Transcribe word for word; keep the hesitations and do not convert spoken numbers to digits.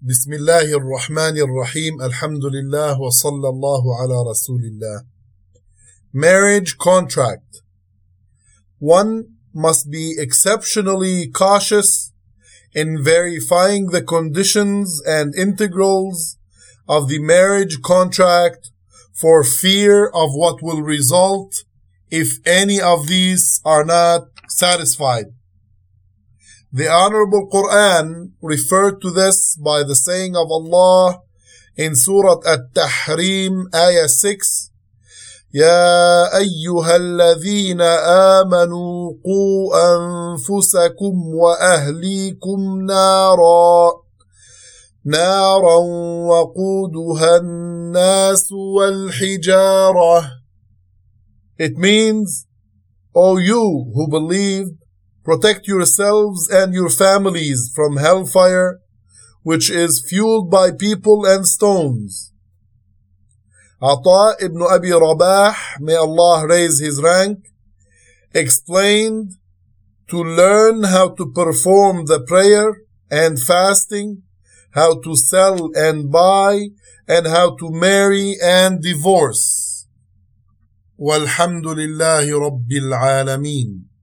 بسم الله الرحمن الرحيم الحمد لله وصلى الله على رسول الله. Marriage contract. One must be exceptionally cautious in verifying the conditions and integrals of the marriage contract for fear of what will result if any of these are not satisfied. The Honorable Quran referred to this by the saying of Allah in Surah At-Tahrim, Ayah six, يَا أَيُّهَا الَّذِينَ آمَنُوا قُوا أَنفُسَكُمْ وَأَهْلِيكُمْ نَارًا نَارًا وَقُودُهَا النَّاسُ وَالْحِجَارَةُ. It means, O you who believed, protect yourselves and your families from hellfire, which is fueled by people and stones. Ata ibn Abi Rabah, may Allah raise his rank, explained to learn how to perform the prayer and fasting, how to sell and buy, and how to marry and divorce. Walhamdulillahi Rabbil Alameen.